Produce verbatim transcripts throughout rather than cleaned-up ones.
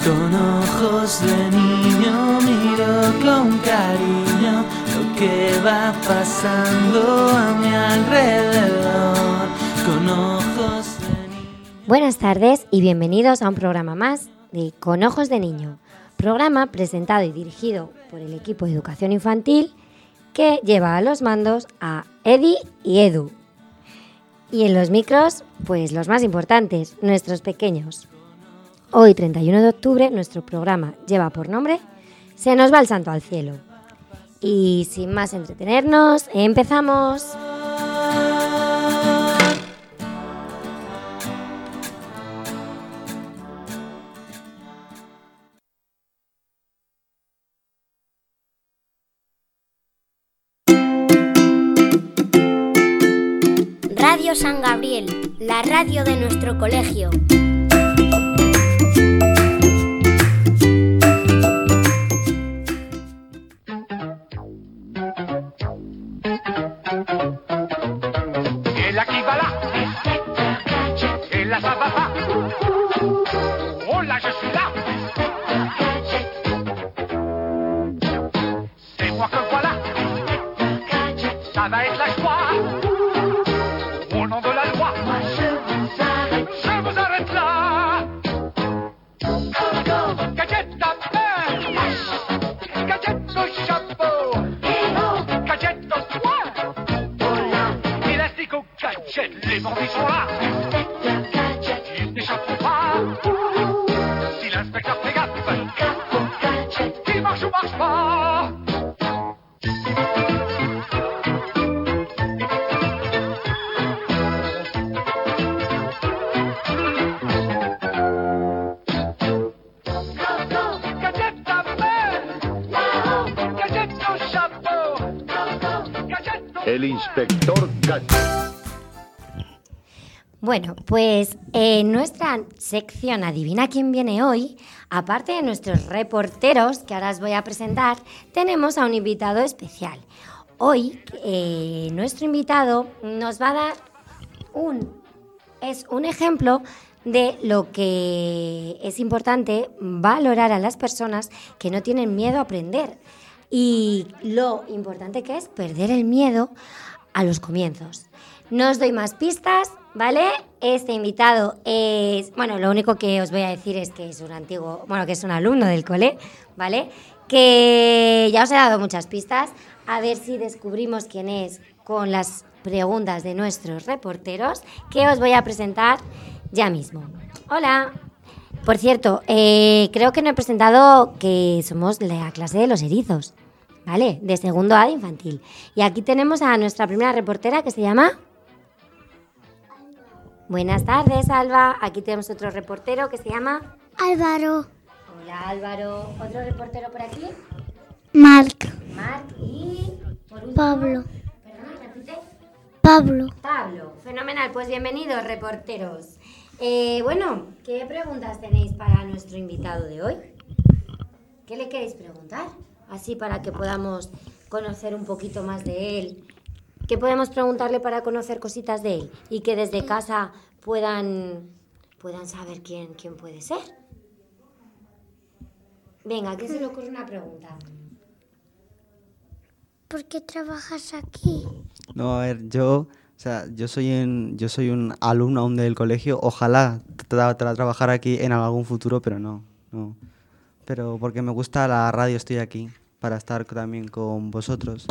Con ojos de niño miro con cariño lo que va pasando a mi alrededor. Con ojos de niño. Buenas tardes y bienvenidos a un programa más de Con ojos de niño. Programa presentado y dirigido por el equipo de educación infantil que lleva a los mandos a Edi y Edu. Y en los micros, pues los más importantes, nuestros pequeños. Hoy, treinta y uno de octubre, nuestro programa lleva por nombre Se nos va el santo al cielo. Y sin más entretenernos, empezamos. Radio San Gabriel, la radio de nuestro colegio. El inspector Gadget. Bueno, pues en nuestra sección Adivina quién viene hoy, aparte de nuestros reporteros, que ahora os voy a presentar, tenemos a un invitado especial. Hoy eh, nuestro invitado nos va a dar un, es un ejemplo de lo que es importante valorar a las personas que no tienen miedo a aprender. Y lo importante que es perder el miedo a los comienzos. No os doy más pistas, ¿vale? Este invitado es... Bueno, lo único que os voy a decir es que es un antiguo... Bueno, que es un alumno del cole, ¿vale? Que ya os he dado muchas pistas. A ver si descubrimos quién es con las preguntas de nuestros reporteros, que os voy a presentar ya mismo. Hola. Por cierto, eh, creo que no he presentado que somos la clase de los erizos, ¿vale? De segundo A de infantil. Y aquí tenemos a nuestra primera reportera que se llama... Buenas tardes, Alba. Aquí tenemos otro reportero que se llama... Álvaro. Hola, Álvaro. ¿Otro reportero por aquí? Marc. Marc y... por último... Pablo. Perdona, repite. Pablo. Pablo. Fenomenal. Pues bienvenidos, reporteros. Eh, bueno, ¿qué preguntas tenéis para nuestro invitado de hoy? ¿Qué le queréis preguntar? Así para que podamos conocer un poquito más de él. ¿Qué podemos preguntarle para conocer cositas de él? Y que desde casa puedan, puedan saber quién, quién puede ser. Venga, ¿qué se le ocurre una pregunta? ¿Por qué trabajas aquí? No, a ver, yo... O sea, yo soy un, yo soy un alumno aún del colegio. Ojalá tra- tra- trabajar aquí en algún futuro, pero no, no. Pero porque me gusta la radio estoy aquí, para estar también con vosotros.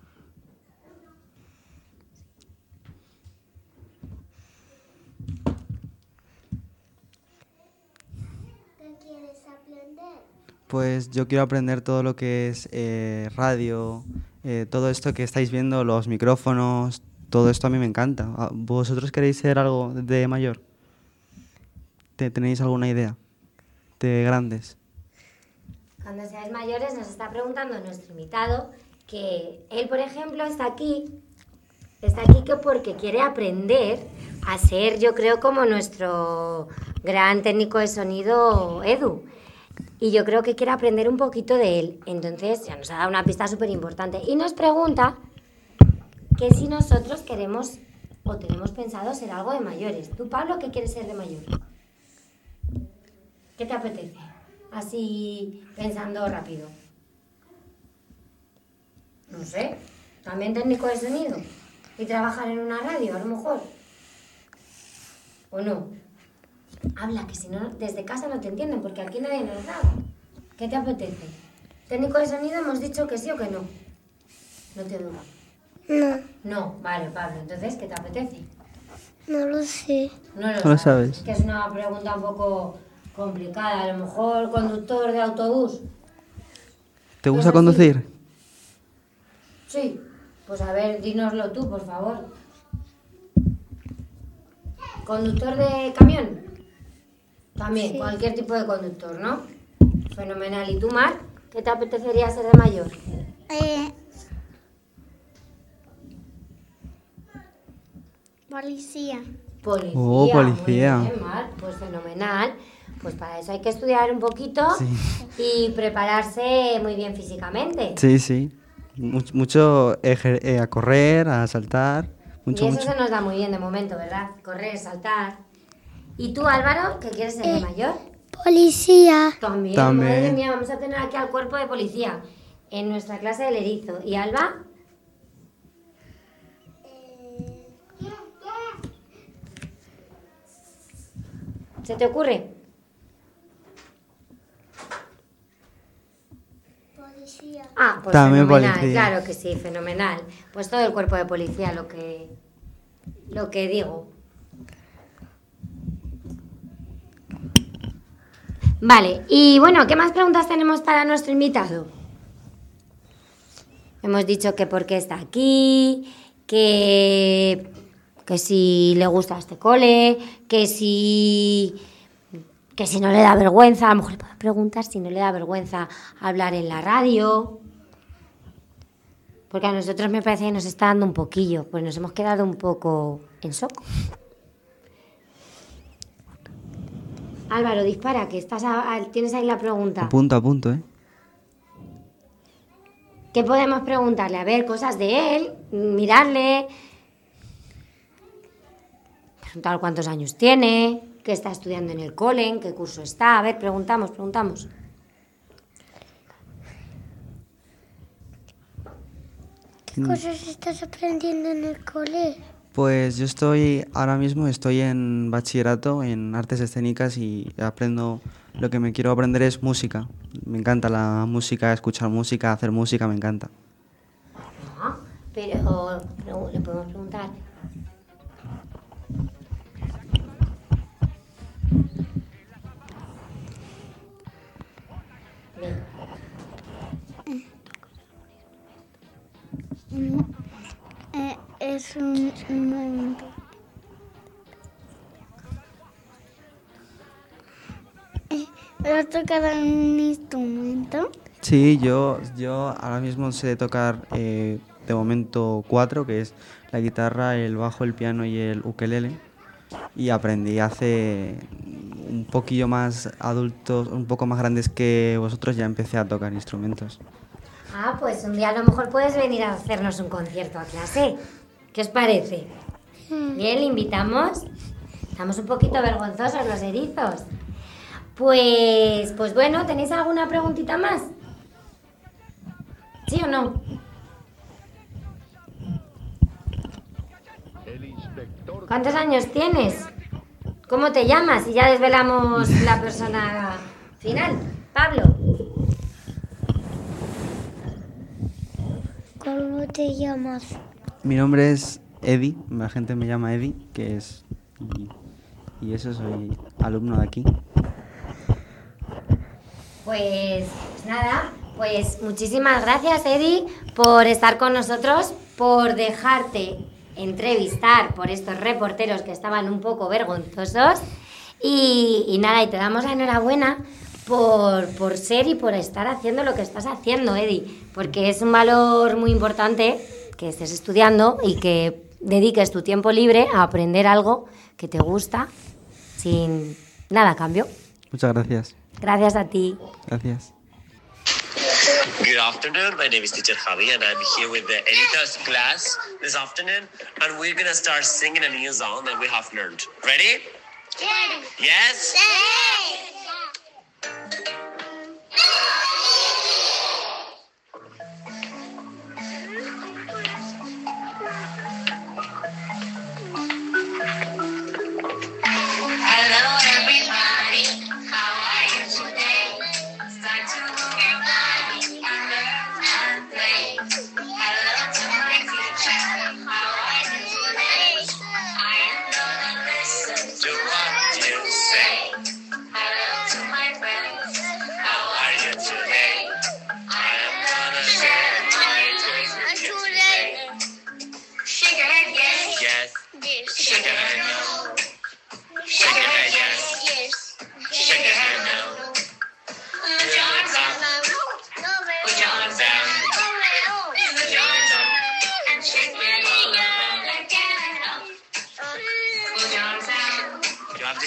¿Qué quieres aprender? Pues yo quiero aprender todo lo que es eh, radio, eh, todo esto que estáis viendo, los micrófonos... Todo esto a mí me encanta. ¿Vosotros queréis ser algo de mayor? ¿Tenéis alguna idea de grandes? Cuando seáis mayores nos está preguntando nuestro invitado que él, por ejemplo, está aquí, está aquí que porque quiere aprender a ser, yo creo, como nuestro gran técnico de sonido, Edu. Y yo creo que quiere aprender un poquito de él. Entonces ya nos ha dado una pista súper importante. Y nos pregunta que si nosotros queremos o tenemos pensado ser algo de mayores. ¿Tú, Pablo, qué quieres ser de mayor? ¿Qué te apetece? así pensando rápido? No sé, también técnico de sonido y trabajar en una radio, a lo mejor. ¿O no? Habla, que si no, desde casa no te entienden, porque aquí nadie nos graba. ¿Qué te apetece? ¿Técnico de sonido hemos dicho que sí o que no? No te oigo. No, No, vale, Pablo. Entonces, ¿qué te apetece? no lo sé. No lo, No lo sabes. sabes. Es que es una pregunta un poco complicada. A lo mejor conductor de autobús. ¿Te gusta Eso sí. conducir? Sí. Pues a ver, dínoslo tú, por favor. ¿Conductor de camión? También, Sí. cualquier tipo de conductor, ¿no? Fenomenal. ¿Y tú, Mar? ¿Qué te apetecería ser de mayor? Eh, policía. Policía. Oh, policía. Muy bien, Mar. Pues fenomenal. Pues para eso hay que estudiar un poquito Sí. y prepararse muy bien físicamente. Sí, sí. Much- mucho ejer- eh, a correr, a saltar. Mucho, y eso mucho. se nos da muy bien de momento, ¿verdad? Correr, saltar. ¿Y tú, Álvaro, qué quieres ser de Eh. mayor? Policía. También, También. madre mía, vamos a tener aquí al cuerpo de policía en nuestra clase del erizo. ¿Y Alba? ¿Se te ocurre? Policía. Ah, pues También fenomenal, policía. claro que sí, fenomenal. Pues todo el cuerpo de policía, lo que, lo que digo. Vale, y bueno, ¿qué más preguntas tenemos para nuestro invitado? Hemos dicho que por qué está aquí, que, que si le gusta este cole, que si, que si no le da vergüenza, a lo mejor le puedo preguntar si no le da vergüenza hablar en la radio. Porque a nosotros me parece que nos está dando un poquillo, pues nos hemos quedado un poco en shock. Álvaro, dispara, que estás a- a- tienes ahí la pregunta. A punto, a punto, ¿eh? ¿Qué podemos preguntarle? A ver, cosas de él, mirarle, preguntar cuántos años tiene, qué está estudiando en el cole, en qué curso está. A ver, preguntamos, preguntamos. ¿Qué cosas estás aprendiendo en el cole? Pues yo estoy, ahora mismo estoy en bachillerato en artes escénicas y aprendo, lo que me quiero aprender es música. Me encanta la música, escuchar música, hacer música, me encanta. No, pero, pero le podemos preguntar. Venga. Eh, es un, un- Eh, ¿has tocado un instrumento? Sí, yo, yo ahora mismo sé tocar eh, de momento cuatro, que es la guitarra, el bajo, el piano y el ukelele. Y aprendí hace un poquillo más adultos, un poco más grandes que vosotros, ya empecé a tocar instrumentos. Ah, pues un día a lo mejor puedes venir a hacernos un concierto a clase. ¿Qué os parece? Bien, le invitamos. Estamos un poquito vergonzosos los erizos. Pues, pues bueno, ¿tenéis alguna preguntita más? ¿Sí o no? El inspector ¿Cuántos años tienes? ¿Cómo te llamas? Y ya desvelamos la persona final. Pablo. ¿Cómo te llamas? Mi nombre es Eddie, la gente me llama Eddie, que es... Y, y eso, soy alumno de aquí. Pues nada, pues muchísimas gracias, Eddie, por estar con nosotros, por dejarte entrevistar por estos reporteros que estaban un poco vergonzosos. Y, y nada, y te damos la enhorabuena por, por ser y por estar haciendo lo que estás haciendo, Eddie, porque es un valor muy importante que estés estudiando y que dediques tu tiempo libre a aprender algo que te gusta sin nada a cambio. Muchas gracias. Gracias a ti. Gracias. Good afternoon. My name is Teacher Javi, and I'm here with the Edita's class this afternoon, and we're gonna start singing a new song that we have learned. Ready? Yes. Yes.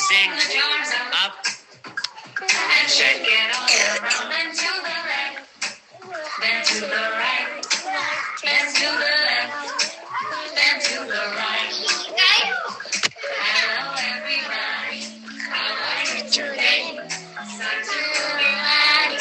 Sing. Up. And shake it all around. Then to the left. Then to the right. Then to the left. Then to the right. Hello everybody. How are you today? So to everybody.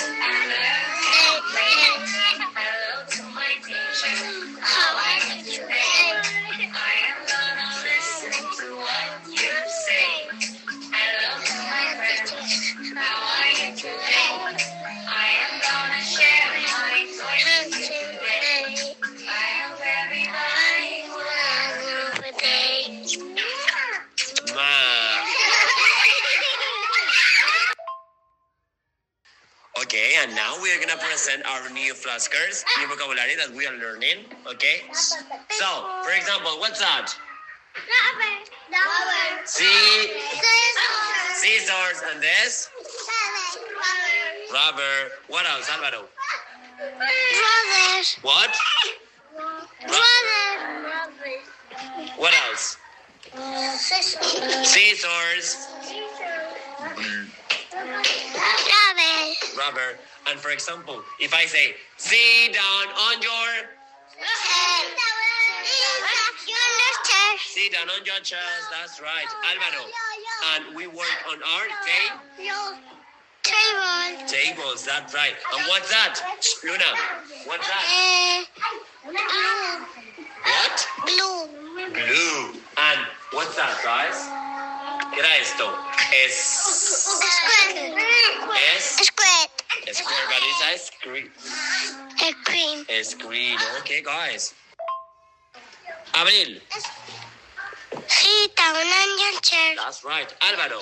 Hello to my teacher. How are you today? I am gonna listen to what you say. Hello to my friends. How are you today? I am gonna share my toys with you today. I hope everybody will have a good day. Okay, and now we are gonna present our new flashcards, new vocabulary that we are learning. Okay, so for example, what's that? Rubber. Rubber. See, Scissors. scissors, and this Rubber. rubber. What else, Alvaro? Rubber. What? Rubber. What else? Scissors. Scissors, Rubber. rubber. And for example, if I say, sit down on your, sit down on your chairs, that's right, Alvaro. And we work on our ta- Table. tables, that's right. And what's that? Luna, what's that? Blue. What? Blue. Blue. And what's that, guys? ¿Qué era esto? Es, Square. es, Square. square, but it's a screen. A cream. A screen, okay, guys. Abril, Sit down on your chair. that's right. Álvaro,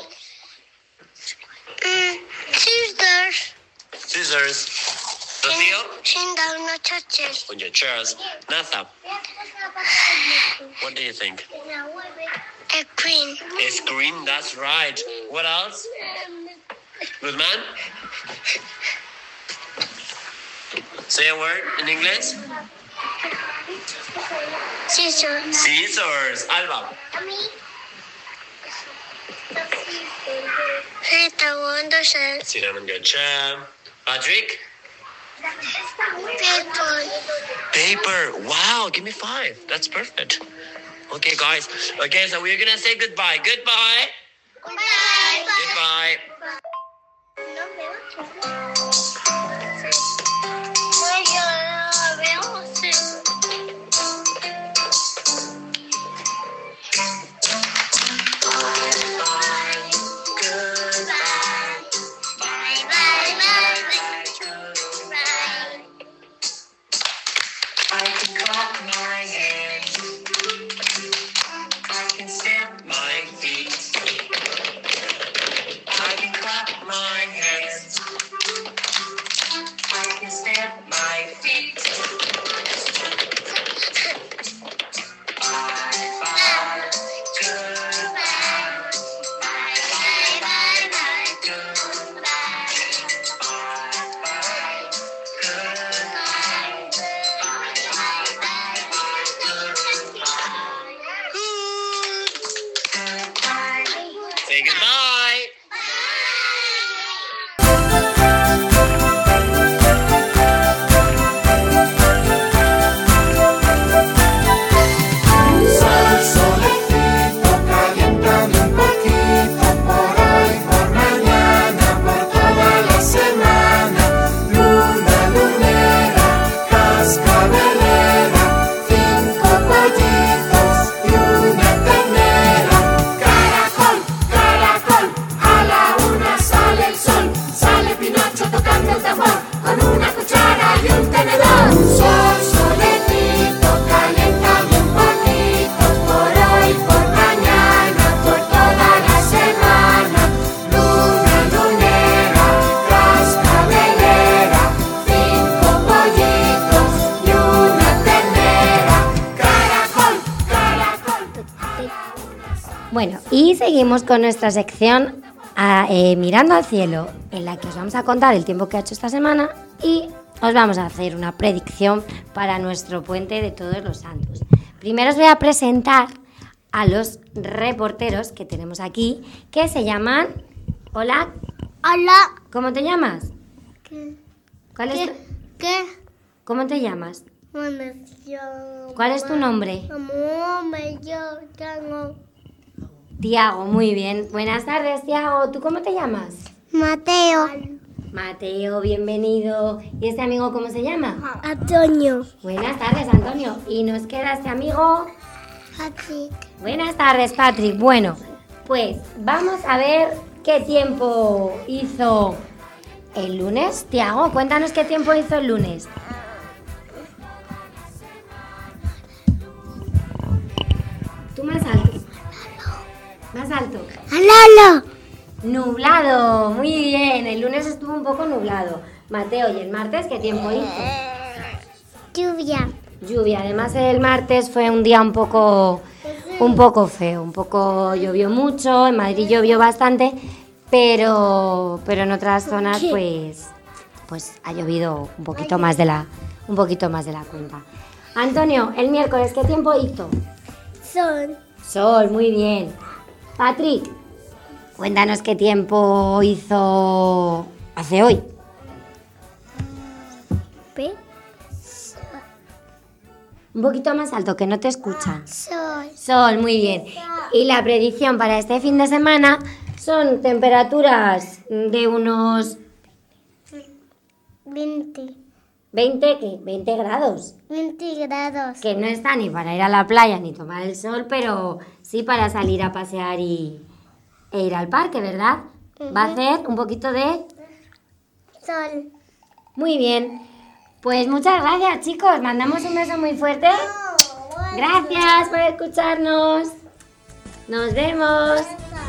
Mm, scissors. scissors. Rocío, Sit down on your chair. on your chairs. Natha, what do you think? A cream. A screen, that's right. What else? Guzmán? Say a word in English. Scissors. Scissors. Alba. Sit down on the chair. Sit down on your chair. Patrick? Paper. Paper. Wow, give me five. That's perfect. Okay, guys. Okay, so we're gonna say goodbye. Goodbye. Goodbye. Goodbye. I can clap my hands. I can stamp my feet. I can clap my hands. I can stamp my feet. Bye bye, goodbye. Bye bye bye bye, goodbye. Bye bye, goodbye. Say goodbye. Sol, solecito, caliéntame un poquito, por hoy, por mañana, por toda la semana. Luna, lunera, cascabelera, cinco pollitos y una ternera. Caracol, caracol, a la una sale el sol, sale Pinocho tocando el tambor, con una cuchara y un tenedor. Sol, solecito, caliéntame un poquito, por hoy, por mañana, por toda la semana. Luna, lunera, cascabelera, cinco pollitos y una ternera. Caracol, caracol. Bueno, y seguimos con nuestra sección a, eh, Mirando al cielo, en la que os vamos a contar el tiempo que ha hecho esta semana y os vamos a hacer una predicción para nuestro puente de Todos los Santos. Primero os voy a presentar a los reporteros que tenemos aquí, que se llaman... Hola, Hola. ¿cómo te llamas? ¿Qué? ¿Cuál es tu- ¿Qué? ¿Cómo te llamas? Bueno, yo... ¿Cuál es tu nombre? Nombre, yo tengo... Tiago, muy bien. Buenas tardes, Tiago. ¿Tú cómo te llamas? Mateo. Mateo, bienvenido. ¿Y este amigo cómo se llama? Antonio. Buenas tardes, Antonio. ¿Y nos queda este amigo? Patrick. Buenas tardes, Patrick. Bueno, pues vamos a ver qué tiempo hizo el lunes. Tiago, cuéntanos qué tiempo hizo el lunes. Tú más alto. Más alto. ¡Alalo! Nublado, muy bien. El lunes estuvo un poco nublado. Mateo, ¿y el martes qué tiempo hizo? Lluvia. Lluvia. Además, el martes fue un día un poco, un poco feo. Un poco llovió mucho. En Madrid llovió bastante, pero, pero en otras zonas, pues, pues ha llovido un poquito más de la, un poquito más de la cuenta. Antonio, el miércoles ¿qué tiempo hizo? Sol. Sol, muy bien. Patrick, cuéntanos qué tiempo hizo hace hoy. P. Un poquito más alto, que no te escuchan. Sol. Sol, muy bien. Y la predicción para este fin de semana son temperaturas de unos veinte. veinte, ¿qué? veinte grados. veinte grados. Que no está ni para ir a la playa ni tomar el sol, pero sí para salir a pasear y, e ir al parque, ¿verdad? Va a hacer un poquito de... Sol. Muy bien. Pues muchas gracias, chicos. Mandamos un beso muy fuerte. Gracias por escucharnos. Nos vemos.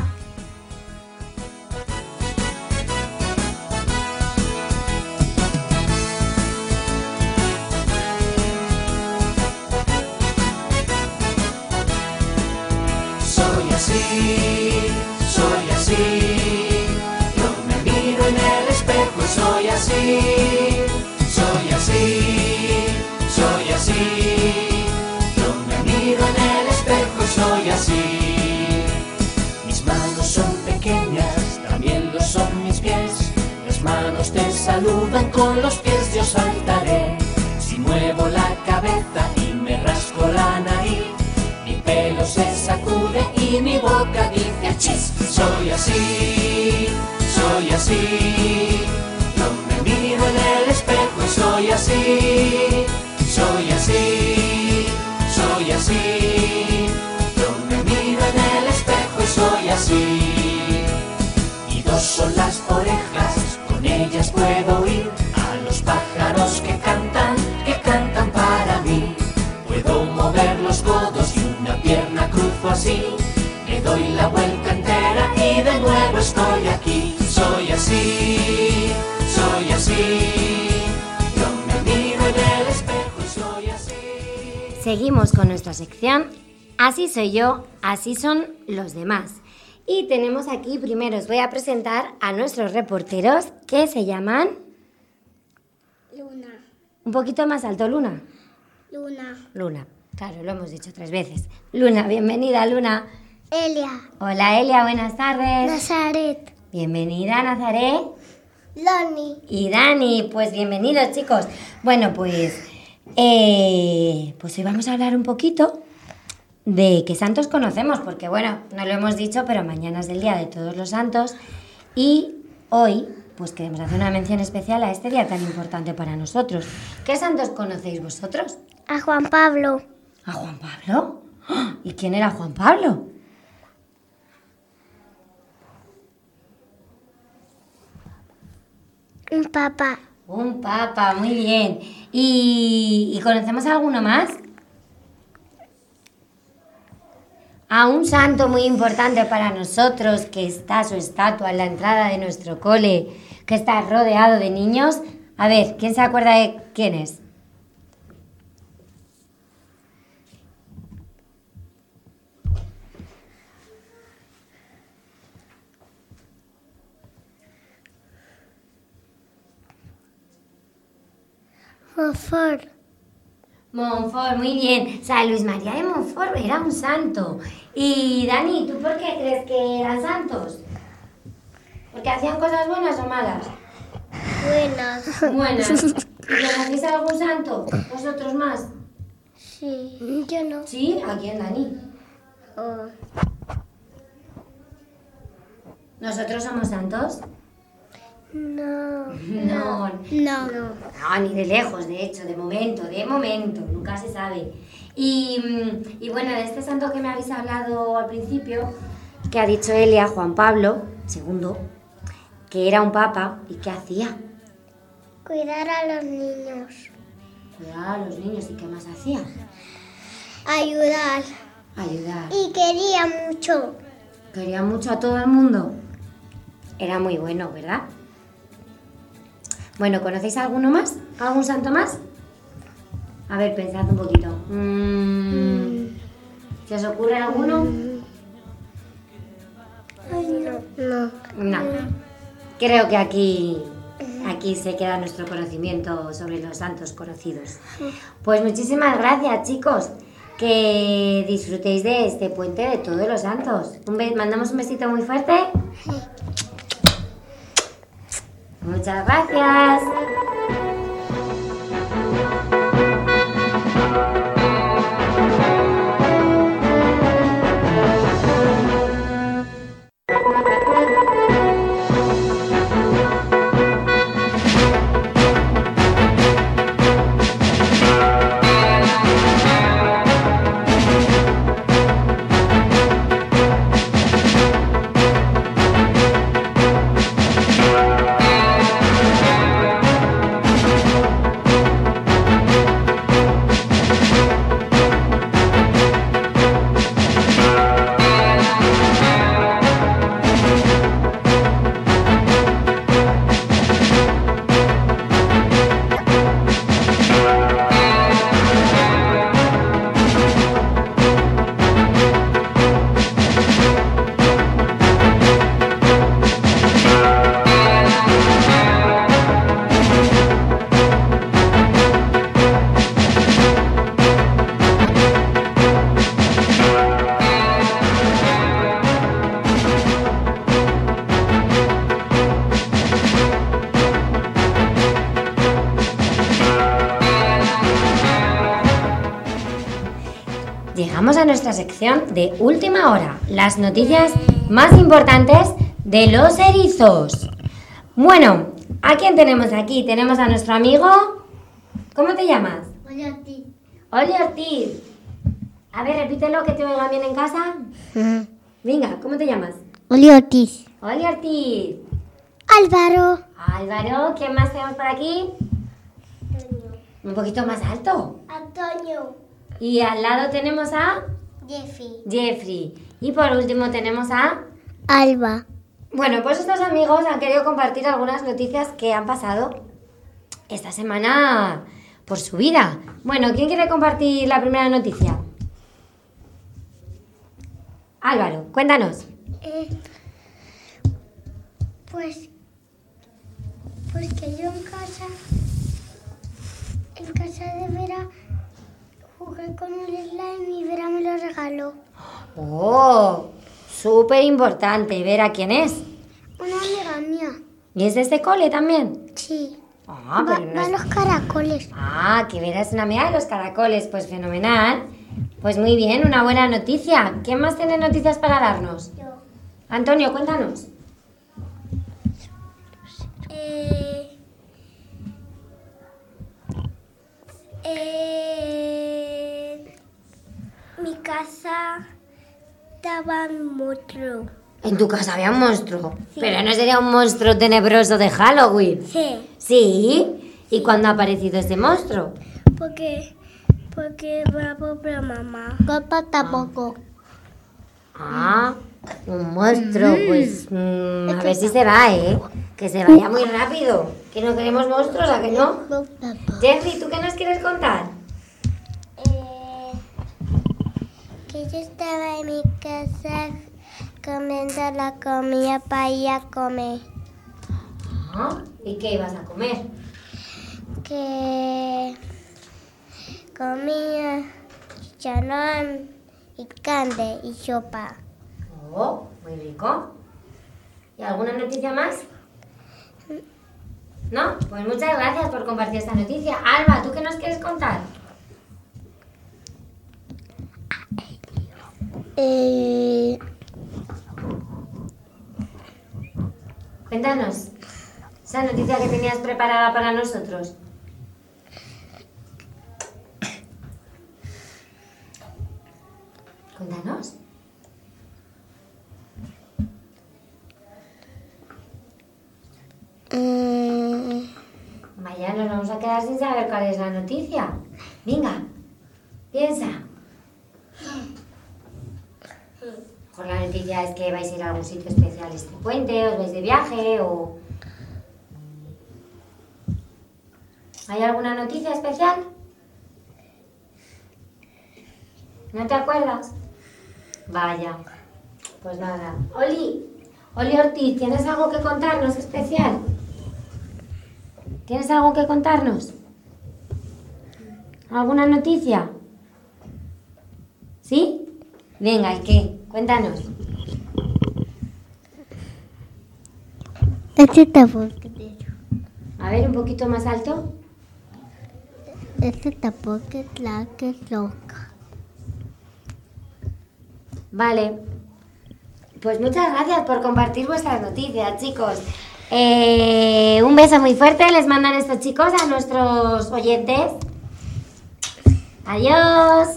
Soy así, soy así. Yo me miro en el espejo y soy así. Soy así, soy así. Yo me miro en el espejo y soy así. Mis manos son pequeñas, también lo son mis pies. Las manos te saludan, con los pies yo saltaré. Si muevo la cabeza y me rasco la nariz, mi pelo se sacude y mi boca dice achis. Soy así, soy así. Yo me miro en el espejo y soy así. Soy así, soy así. Yo me miro en el espejo y soy así. Y dos son las orejas, con ellas puedo oír a los pájaros que cantan, que cantan para mí. Puedo mover los codos y una pierna cruzo así. Me doy la vuelta entera y de nuevo estoy aquí. Soy así, soy así. Yo me miro en el espejo y soy así. Seguimos con nuestra sección. Así soy yo, así son los demás. Y tenemos aquí, primero os voy a presentar a nuestros reporteros que se llaman... Luna. Un poquito más alto, Luna. Luna. Luna, claro, lo hemos dicho tres veces. Luna, bienvenida, Luna. Elia. Hola, Elia, buenas tardes. Nazaret. Bienvenida, Nazaret. Loni. Y Dani, pues bienvenidos, chicos. Bueno, pues, eh, pues hoy vamos a hablar un poquito de qué santos conocemos, porque bueno, no lo hemos dicho, pero mañana es el Día de Todos los Santos y hoy pues queremos hacer una mención especial a este día tan importante para nosotros. ¿Qué santos conocéis vosotros? A Juan Pablo. ¿A Juan Pablo? ¡Ah! ¿Y quién era Juan Pablo? Un papá. Un papa, muy bien. ¿Y, y conocemos a alguno más? A un santo muy importante para nosotros, que está su estatua en la entrada de nuestro cole, que está rodeado de niños. A ver, ¿quién se acuerda de quién es? Mofor. Montfort, muy bien. O sea, Luis María de Montfort era un santo. Y Dani, ¿tú por qué crees que eran santos? ¿Porque hacían cosas buenas o malas? Buenas. Buenas. ¿Y conocéis a algún santo? ¿Vosotros más? Sí. Yo no. ¿Sí? ¿A quién, Dani? Oh. ¿Nosotros somos santos? No. No. No. No, ni de lejos, de hecho, de momento, de momento, nunca se sabe. Y, mm, y bueno, de este santo que me habéis hablado al principio, que ha dicho Elia, Juan Pablo segundo, que era un papa, ¿y qué hacía? Cuidar a los niños. Cuidaba a los niños, ¿y qué más hacía? Ayudar. Ayudar. Y quería mucho. Quería mucho a todo el mundo. Era muy bueno, ¿verdad? Bueno, ¿conocéis alguno más? ¿Algún santo más? A ver, pensad un poquito. Mm, ¿Se os ocurre alguno? Ay, no. No. No. Creo que aquí, aquí se queda nuestro conocimiento sobre los santos conocidos. Pues muchísimas gracias, chicos. Que disfrutéis de este puente de todos los santos. Un be- mandamos un besito muy fuerte. Muchas gracias. Llegamos a nuestra sección de última hora, las noticias más importantes de los erizos. Bueno, ¿a quién tenemos aquí? Tenemos a nuestro amigo... ¿Cómo te llamas? Oye, a ti. Oli Ortiz. A ver, repítelo que te oigan bien en casa. Venga, ¿cómo te llamas? Oli Ortiz. Oli Ortiz. Álvaro. Álvaro, ¿quién más tenemos por aquí? Un poquito más alto. Antonio. Y al lado tenemos a Jeffy. Jeffrey. Y por último tenemos a... Alba. Bueno, pues estos amigos han querido compartir algunas noticias que han pasado esta semana por su vida. Bueno, ¿quién quiere compartir la primera noticia? Álvaro, cuéntanos. Eh, pues, pues que yo en casa, en casa de Vera, jugué con un slime y Vera me lo regaló. Oh, súper importante. Vera, ¿quién es? Una amiga mía. ¿Y es de este cole también? Sí. Ah, Va, pero no va a es... los caracoles. Ah, que Vera es una amiga de los caracoles. Pues fenomenal. Pues muy bien, una buena noticia. ¿Quién más tiene noticias para darnos? Yo. Antonio, cuéntanos. Eh, eh, mi casa estaba un monstruo. En tu casa había un monstruo. Pero no sería un monstruo tenebroso de Halloween. Sí. ¿Sí? ¿Y cuándo ha aparecido ese monstruo? Porque, porque va por la mamá. Papá tampoco. Ah, un monstruo. Pues mm, a ver si se va, ¿eh? Que se vaya muy rápido. Que no queremos monstruos, ¿a que no? Jeffrey, ¿tú qué nos quieres contar? Eh, que yo estaba en mi casa comiendo la comida para ir a comer. Ah, ¿y qué ibas a comer? Que comía chicharrón y carne y sopa. Oh, muy rico. ¿Y alguna noticia más? ¿No? Pues muchas gracias por compartir esta noticia. Alba, ¿tú qué nos quieres contar? Eh, Cuéntanos esa noticia que tenías preparada para nosotros. Cuéntanos. mm, Vaya, nos vamos a quedar sin saber cuál es la noticia. Venga, piensa. Mejor la noticia es que vais a ir a algún sitio especial este puente, os vais de viaje o... ¿Hay alguna noticia especial? ¿No te acuerdas? Vaya, pues nada. Oli, Oli Ortiz, ¿tienes algo que contarnos especial? ¿Tienes algo que contarnos? ¿Alguna noticia? ¿Sí? Venga, ¿y qué? Cuéntanos. este tampoco es A ver, un poquito más alto. Este tampoco es la que es loca. Vale. Pues muchas gracias por compartir vuestras noticias, chicos. Eh, un beso muy fuerte les mandan estos chicos a nuestros oyentes. Adiós.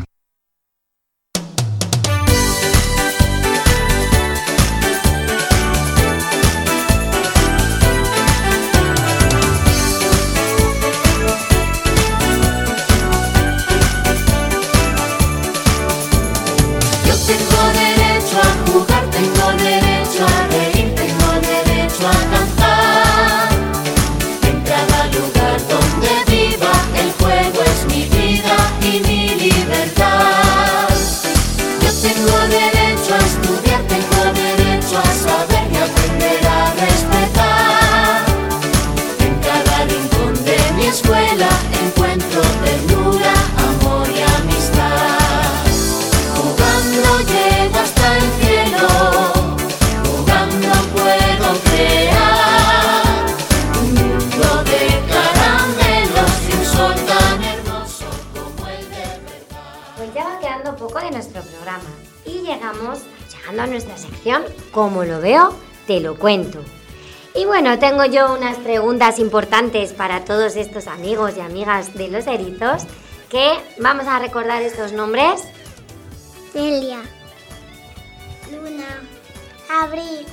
Yo tengo derecho a jugar, tengo derecho a reír, tengo derecho a cantar. En cada lugar donde viva, el juego es mi vida y mi libertad. Yo tengo derecho a estudiar, tengo derecho a saber y aprender a respetar. En cada rincón de mi escuela encuentro ternura, amor y amistad. Jugando llego hasta el cielo, jugando puedo crear un mundo de caramelos y un sol tan hermoso como el de verdad. Pues ya va quedando poco de nuestro programa y llegamos, llegando a nuestra sección, como lo veo, te lo cuento. Y bueno, tengo yo unas preguntas importantes para todos estos amigos y amigas de los erizos, que vamos a recordar estos nombres. Celia, Luna, Abril,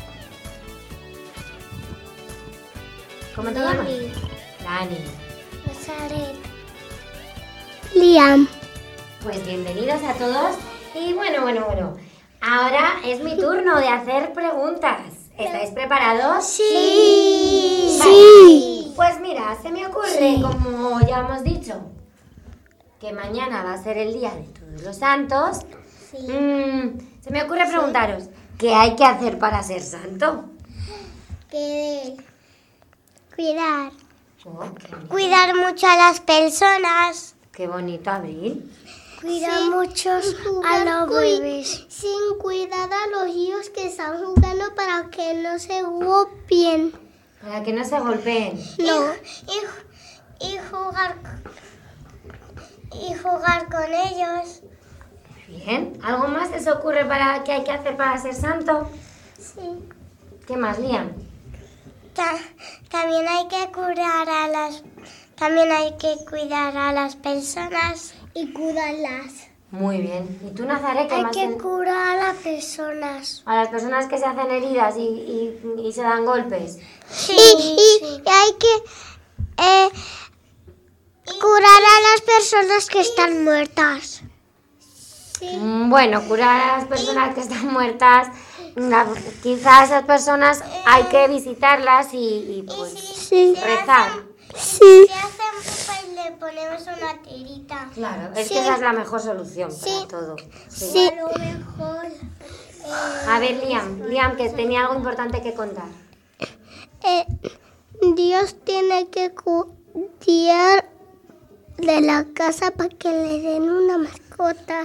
¿Cómo te llamas? Dani, Dani. Nazaret, Liam. Pues bienvenidos a todos. Y bueno, bueno, bueno. Ahora es mi turno de hacer preguntas. ¿Estáis preparados? Sí. Vale. Pues mira, se me ocurre, como ya hemos dicho, que mañana va a ser el día de Todos los Santos. Sí. Mm, se me ocurre preguntaros, ¿qué hay que hacer para ser santo? Querer. Cuidar. Oh, qué, Cuidar mucho a las personas. qué bonito, Abril. Cuidar mucho a los bebés. Sin cuidar a los hijos que están jugando para que no se golpeen. Para que no se golpeen. No. Y, y, y jugar y jugar con ellos. Bien. ¿Algo más se os ocurre para qué hay que hacer para ser santo? Sí. ¿Qué más, Liam? Ta- también hay que cuidar a las también hay que cuidar a las personas y cuidarlas. Muy bien. ¿Y tú, Nazaret, qué Hay más? que ten- curar a las personas. A las personas que se hacen heridas y, y- y se dan golpes. Sí, y, y hay que eh, curar a las personas que están muertas. Mm, Bueno, curar a las personas que están muertas. la- Quizás esas personas hay que visitarlas y, y, pues Sí. rezar. Sí. Si hacen pupa y le ponemos una tirita. Claro, es Sí. que esa es la mejor solución Sí. para todo. Sí. Sí. A lo mejor. A ver, Liam, Liam, que tenía algo importante que contar. Eh, Dios tiene que cuidar de la casa para que le den una mascota.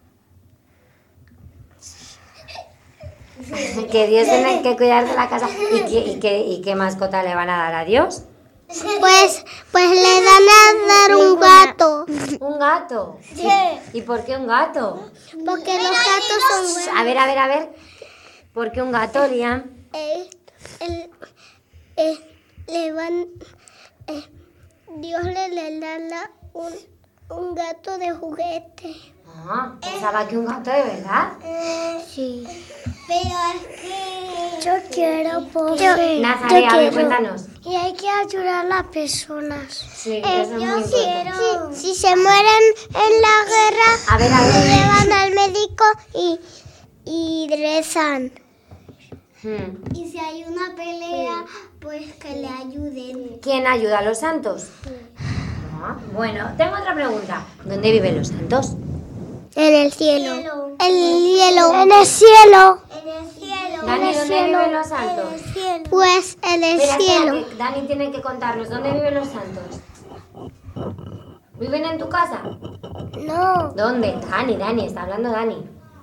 Que Dios tiene que cuidar de la casa. ¿Y qué, y, qué, ¿Y qué mascota le van a dar a Dios? Pues, pues le dan a dar un gato. ¿Un gato? Sí. ¿Y por qué un gato? Porque los gatos son buenos. A ver, a ver, a ver. ¿Por qué un gato, Liam? Eh, el- eh, le van, eh, Dios le, le da la- un, un gato de juguete. Ah, pensaba que un gato de verdad. Sí. Pero es que yo quiero porque Nazaré, a ver, cuéntanos. Y hay que ayudar a las personas. Sí, Eh, eso es yo muy importante. quiero. Si, si se mueren en la guerra, A ver, a ver. llevan al médico y, y rezan. Hmm. Y si hay una pelea, pues que le ayuden. ¿Quién ayuda a los santos? Ah, bueno, tengo otra pregunta. ¿Dónde viven los santos? En el cielo. En el cielo. En el cielo. En el cielo. Dani, ¿dónde viven los santos? Pues en el Espera, espera, cielo. que Dani tiene que contarnos. ¿Dónde viven los santos? ¿Viven en tu casa? No. ¿Dónde? Dani, Dani, está hablando Dani.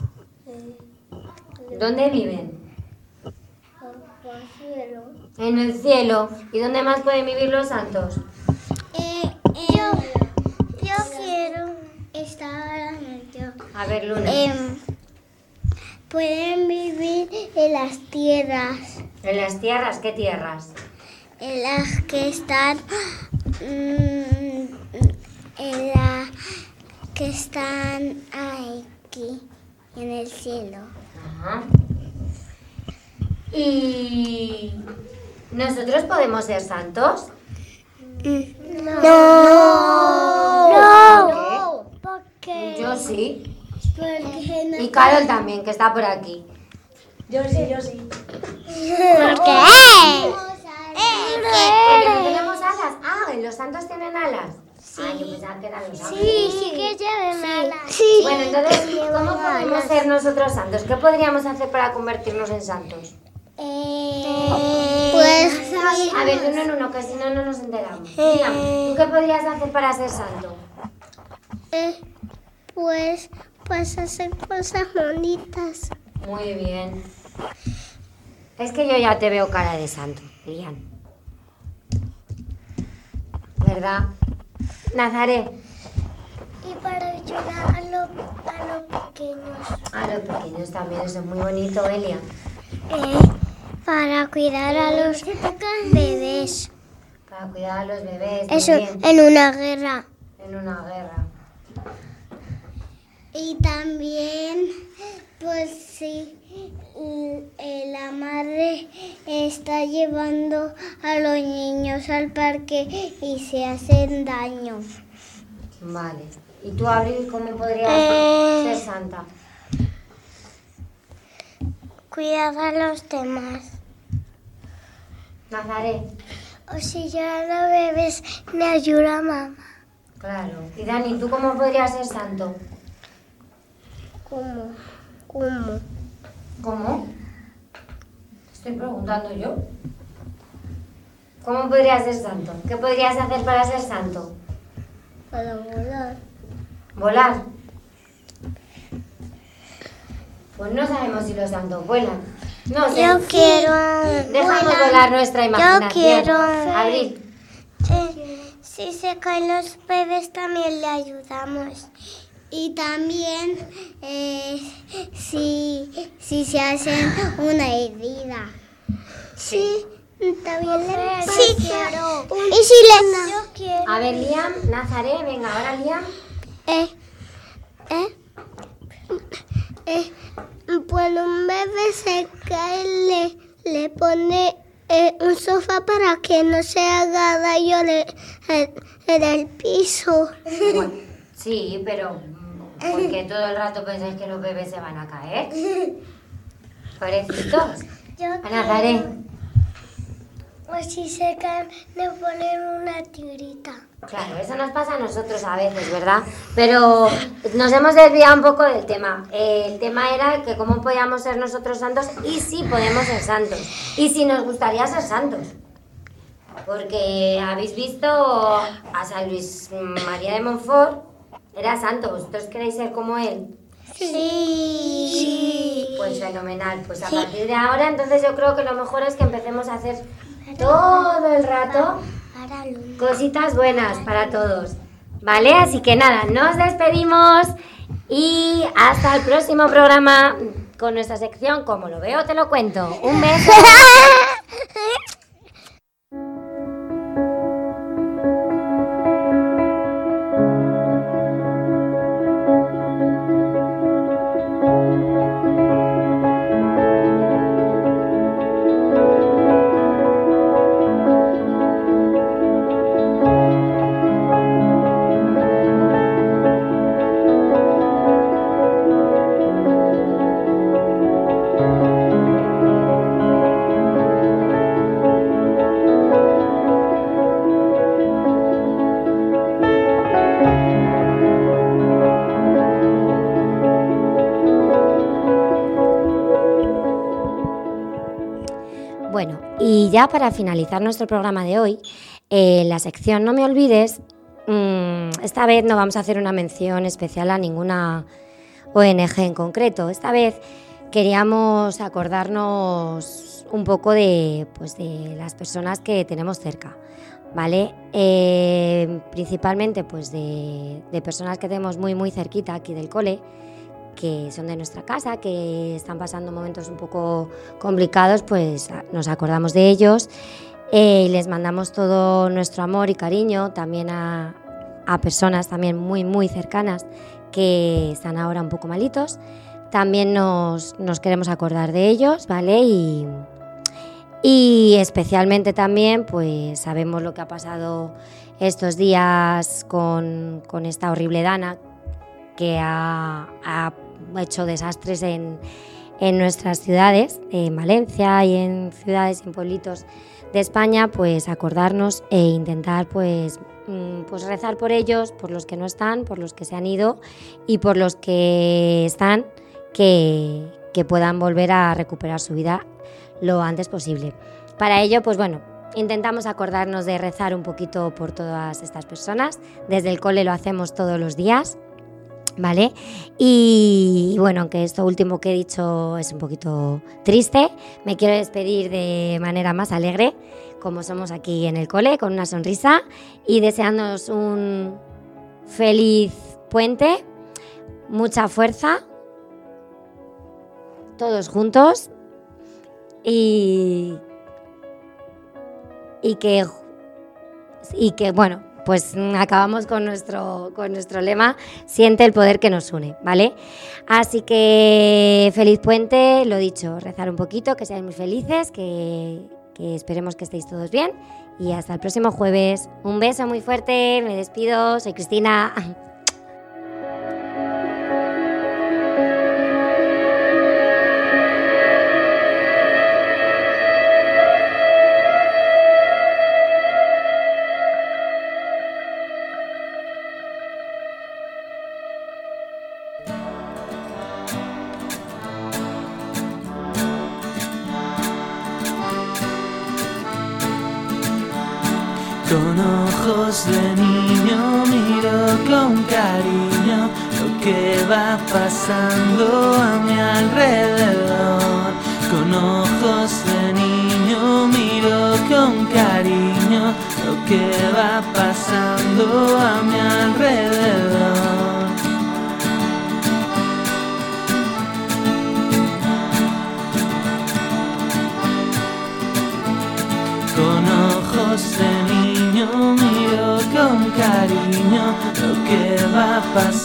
¿Dónde viven? En el cielo. ¿Y dónde más pueden vivir los santos? Eh, yo, yo quiero estar en el cielo. A ver, Luna. Em, pueden vivir en las tierras, ¿En las tierras? ¿Qué tierras? en las que están, mm, en la que están aquí, en el cielo. Ajá. ¿Y nosotros podemos ser santos? No. No. ¿Por qué? Yo sí. Porque no. Y Carol también, que está por aquí. ¿Por qué? Porque no tenemos alas. Ah, ¿y los santos tienen alas? Ah, yo pensaba que eran los ángeles. Sí, sí que lleven alas. Sí. Bueno, entonces, ¿cómo podemos ser nosotros santos? ¿Qué podríamos hacer para convertirnos en santos? Eh, pues A ver, de uno en uno, que si no, no nos enteramos. Liam, ¿tú qué podrías hacer para ser santo? eh, pues pues hacer cosas bonitas. Muy bien. Es que yo ya te veo cara de santo, Liam. ¿Verdad? Nazaré, Y para ayudar a, lo- a los pequeños. a los pequeños también, eso es muy bonito, Elia. Eh, para cuidar a los bebés. Para cuidar a los bebés, Eso muy bien, en una guerra. en una guerra. Y también, pues sí, l- la madre está llevando a los niños al parque y se hacen daño. Vale. ¿Y tú, Abril, cómo podrías Eh. ser santa? Cuidar a los demás. Nazaré, O si ya los bebés me ayuda a mamá. claro. Y Dani, ¿tú cómo podrías ser santo? ¿Cómo? ¿Cómo? ¿Cómo? Estoy preguntando yo. ¿Cómo podrías ser santo? ¿Qué podrías hacer para ser santo? Para volar. ¿Volar? Pues no sabemos si los santos vuelan. No sé. Yo quiero Dejamos volar. volar nuestra imaginación. quiero- Abril. Eh, si se caen los bebés también le ayudamos. Y también eh, si, si se hacen una herida. Sí, también le sí. quiero. Y si le yo quiero. A ver, Liam, Nazaré, venga, ahora Liam. Eh, eh, eh, cuando un bebé se cae le, le pone eh, un sofá para que no se haga daño en, en, en el piso. Bueno, sí, pero mm, ¿por qué todo el rato pensáis que los bebés se van a caer? Pobrecitos. Yo A Nazaré. O si se caen le ponen una tirita. Claro, eso nos pasa a nosotros a veces, ¿verdad? Pero nos hemos desviado un poco del tema. Eh, el tema era que cómo podíamos ser nosotros santos y si podemos ser santos. Y si nos gustaría ser santos. Porque habéis visto a San Luis María de Montfort, era santo, ¿vosotros queréis ser como él? Sí. Sí. Pues fenomenal, pues a partir de ahora entonces yo creo que lo mejor es que empecemos a hacer todo el rato cositas buenas para todos, ¿vale? Así que nada, nos despedimos y hasta el próximo programa con nuestra sección Como lo veo, te lo cuento. Un beso. Bueno, y ya para finalizar nuestro programa de hoy, eh, la sección No me olvides, mmm, esta vez no vamos a hacer una mención especial a ninguna O N Ge en concreto. Esta vez queríamos acordarnos un poco de, pues, de las personas que tenemos cerca, ¿vale? Eh, principalmente pues de, de personas que tenemos muy muy cerquita aquí del cole, que son de nuestra casa, que están pasando momentos un poco complicados, pues nos acordamos de ellos eh, y les mandamos todo nuestro amor y cariño, también a, a personas también muy muy cercanas que están ahora un poco malitos. También nos, nos queremos acordar de ellos, ¿vale? Y, y especialmente también pues sabemos lo que ha pasado estos días con, con esta horrible Dana, que ha, ha hecho desastres en, en nuestras ciudades, en Valencia y en ciudades y en pueblitos de España, pues acordarnos e intentar pues, pues rezar por ellos, por los que no están, por los que se han ido y por los que están, que, que puedan volver a recuperar su vida lo antes posible. Para ello, pues bueno, intentamos acordarnos de rezar un poquito por todas estas personas. Desde el cole lo hacemos todos los días, ¿vale? Y bueno, aunque esto último que he dicho es un poquito triste, me quiero despedir de manera más alegre, como somos aquí en el cole, con una sonrisa y deseándonos un feliz puente, mucha fuerza, todos juntos y, y que y que bueno, pues acabamos con nuestro, con nuestro lema, siente el poder que nos une, ¿vale? Así que feliz puente, lo dicho, rezar un poquito, que seáis muy felices, que, que esperemos que estéis todos bien y hasta el próximo jueves. Un beso muy fuerte, me despido, soy Cristina. Con ojos de niño miro con cariño lo que va pasando a mi alrededor. Con ojos de niño miro con cariño lo que va pasando a mi alrededor. Con ojos de niño miro con cariño lo que va pasando